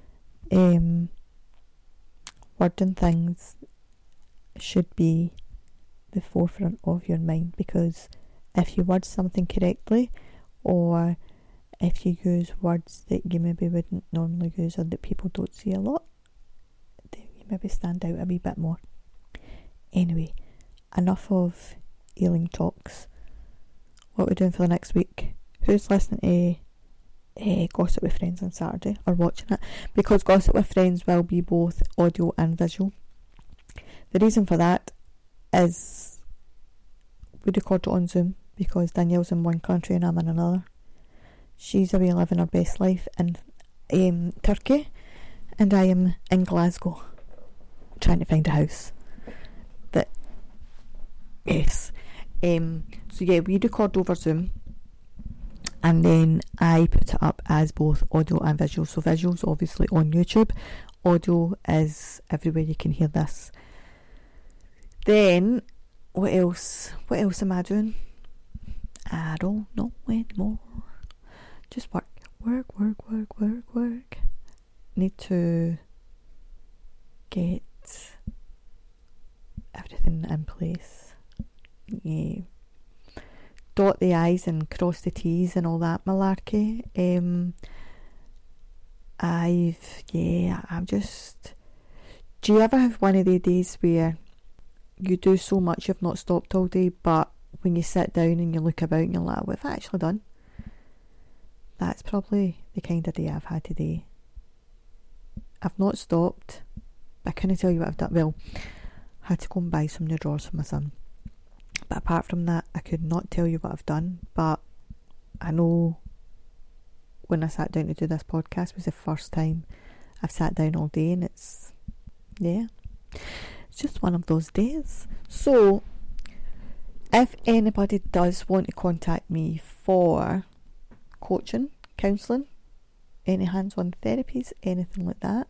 Wording things should be the forefront of your mind, because if you word something correctly, or if you use words that you maybe wouldn't normally use or that people don't see a lot, then you maybe stand out a wee bit more. Anyway, enough of Ealing talks. What are we doing for the next week? Who's listening to Gossip with Friends on Saturday or watching it? Because Gossip with Friends will be both audio and visual. The reason for that is we record it on Zoom because Danielle's in one country and I'm in another. She's away living her best life in Turkey, and I am in Glasgow trying to find a house. But yes, so yeah, we record over Zoom, and then I put it up as both audio and visual. So visual's obviously on YouTube, audio is everywhere you can hear this. Then, what else am I doing? I don't know anymore. Just work. Need to get everything in place. Yeah. Dot the I's and cross the T's and all that malarkey. I'm just... Do you ever have one of the days where you do so much you've not stopped all day, but when you sit down and you look about and you're like, what have I actually done? That's probably the kind of day I've had today. I've not stopped, but I couldn't tell you what I've done. Well, I had to go and buy some new drawers for my son, but apart from that I could not tell you what I've done. But I know when I sat down to do this podcast was the first time I've sat down all day, and it's just one of those days. So if anybody does want to contact me for coaching, counselling, any hands-on therapies, anything like that,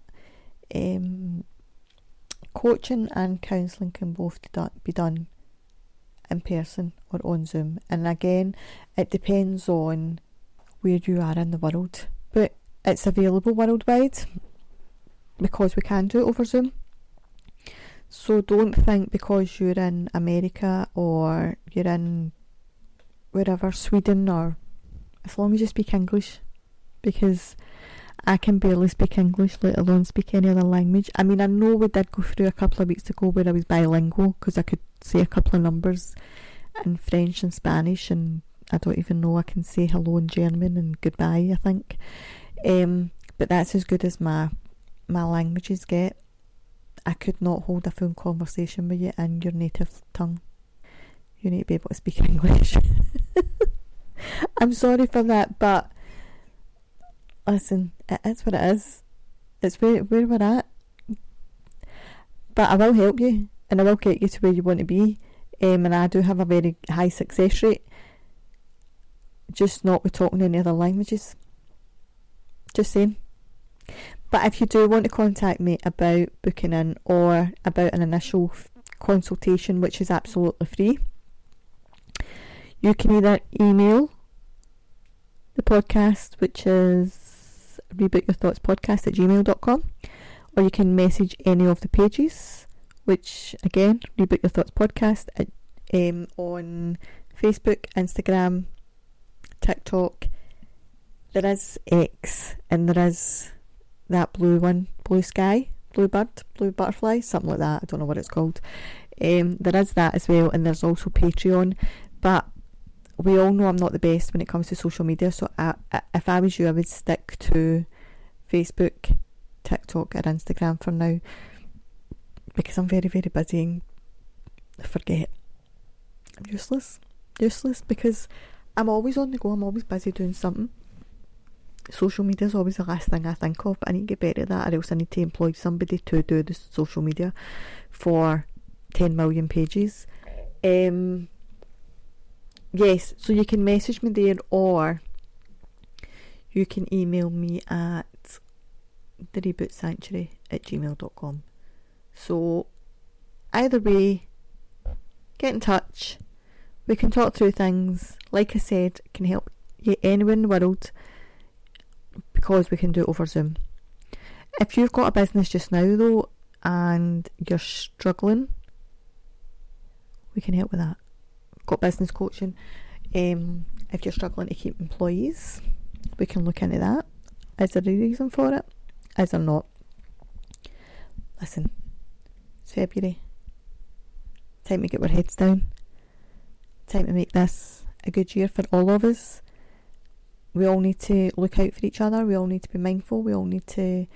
coaching and counselling can both be done in person or on Zoom. And again, it depends on where you are in the world, but it's available worldwide because we can do it over Zoom. So don't think because you're in America or you're in wherever, Sweden, or as long as you speak English, because I can barely speak English, let alone speak any other language. I mean, I know we did go through a couple of weeks ago where I was bilingual because I could say a couple of numbers in French and Spanish, and I don't even know I can say hello in German and goodbye, I think. But that's as good as my languages get. I could not hold a full conversation with you in your native tongue. You need to be able to speak English. I'm sorry for that, but listen, it is what it is. It's where we're at. But I will help you, and I will get you to where you want to be. And I do have a very high success rate. just not with talking any other languages. Just saying. But if you do want to contact me about booking in or about an initial consultation, which is absolutely free, you can either email the podcast, which is rebootyourthoughtspodcast@gmail.com, or you can message any of the pages, which again, Reboot Your Thoughts Podcast on Facebook, Instagram, TikTok. There is X, and there is that blue one, Blue Sky, Blue Bird, Blue Butterfly, something like that. I don't know what it's called. There is that as well, and there's also Patreon. But we all know I'm not the best when it comes to social media, so if I was you, I would stick to Facebook, TikTok or Instagram for now, because I'm very, very busy and I forget. I'm useless because I'm always on the go, I'm always busy doing something. Social media is always the last thing I think of, but I need to get better at that, or else I need to employ somebody to do the social media for 10 million pages. Yes, so you can message me there, or you can email me at therebootsanctuary@gmail.com. So either way, get in touch. We can talk through things. Like I said, it can help you anywhere in the world, because we can do it over Zoom. If you've got a business just now though and you're struggling, we can help with that. Got business coaching. If you're struggling to keep employees, we can look into that. Is there a reason for it? Is there not? Listen, it's February. Time to get our heads down. Time to make this a good year for all of us. We all need to look out for each other. We all need to be mindful. We all need to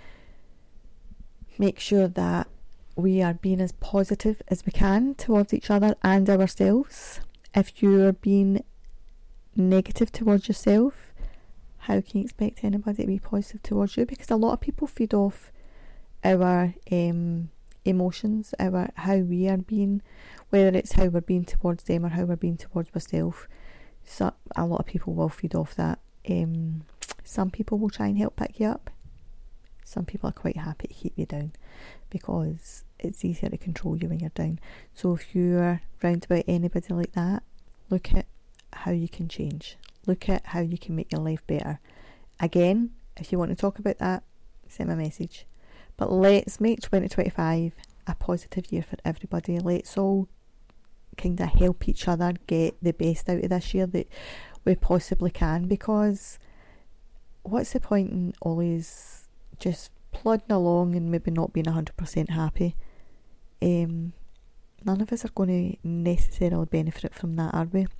make sure that we are being as positive as we can towards each other and ourselves. If you're being negative towards yourself, how can you expect anybody to be positive towards you? Because a lot of people feed off our emotions, how we are being, whether it's how we're being towards them or how we're being towards ourselves. So a lot of people will feed off that. Some people will try and help pick you up. Some people are quite happy to keep you down, because it's easier to control you when you're down. So if you're round about anybody like that, look at how you can change. Look at how you can make your life better. Again, if you want to talk about that, send me a message. But let's make 2025 a positive year for everybody. Let's all kind of help each other get the best out of this year that we possibly can, because what's the point in always just plodding along and maybe not being 100% happy? None of us are going to necessarily benefit from that, are we?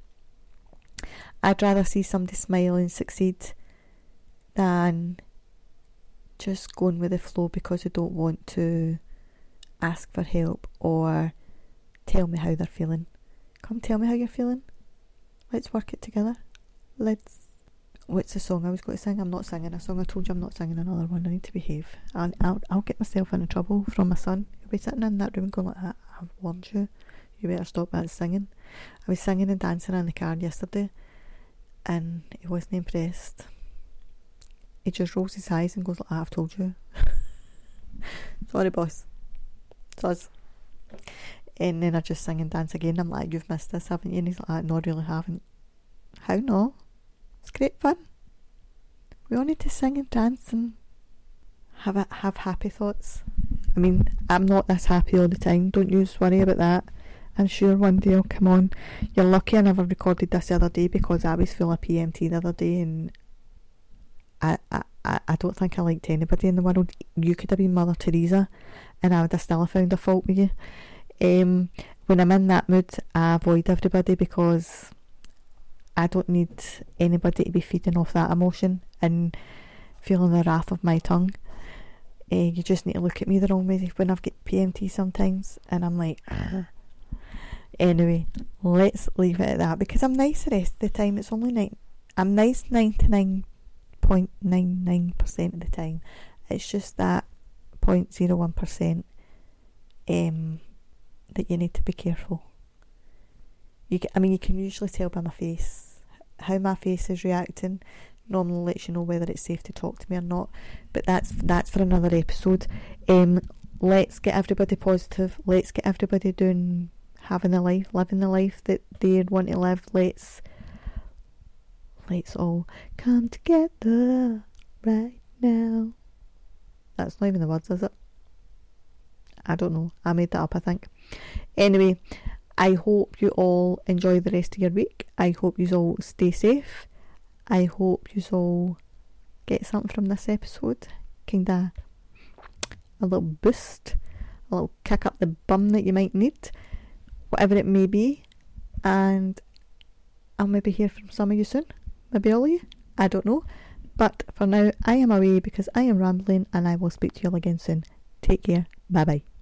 I'd rather see somebody smile and succeed than just going with the flow because they don't want to ask for help or tell me how they're feeling. Come tell me how you're feeling. Let's work it together. What's the song I was going to sing? I'm not singing a song. I told you I'm not singing another one. I need to behave. I'll get myself into trouble from my son. He'll be sitting in that room going like that. I've warned you. You better stop that singing. I was singing and dancing in the car yesterday, and he wasn't impressed. He just rolls his eyes and goes like, I've told you. Sorry, boss. It's us. And then I just sing and dance again. I'm like, you've missed this, haven't you? And he's like, no, I really haven't. How no? It's great fun. We all need to sing and dance and have happy thoughts. I mean, I'm not this happy all the time. Don't you worry about that. I'm sure one day I'll come on. You're lucky I never recorded this the other day, because I was full of PMT the other day, and I don't think I liked anybody in the world. You could have been Mother Teresa and I would have still found a fault with you. When I'm in that mood, I avoid everybody, because I don't need anybody to be feeding off that emotion and feeling the wrath of my tongue. You just need to look at me the wrong way when I've got PMT sometimes, and I'm like, anyway, let's leave it at that, because I'm nice the rest of the time. It's only I'm nice 99.99% of the time. It's just that 0.01% that you need to be careful. You can usually tell by my face how my face is reacting normally lets you know whether it's safe to talk to me or not, but that's for another episode. Let's get everybody positive, let's get everybody living the life that they want to live. Let's all come together right now. That's not even the words, is it? I don't know, I made that up, I think. Anyway, I hope you all enjoy the rest of your week. I hope you all stay safe. I hope you all get something from this episode. Kinda a little boost, a little kick up the bum that you might need, whatever it may be. And I'll maybe hear from some of you soon. Maybe all of you. I don't know. But for now, I am away because I am rambling, and I will speak to you all again soon. Take care. Bye bye.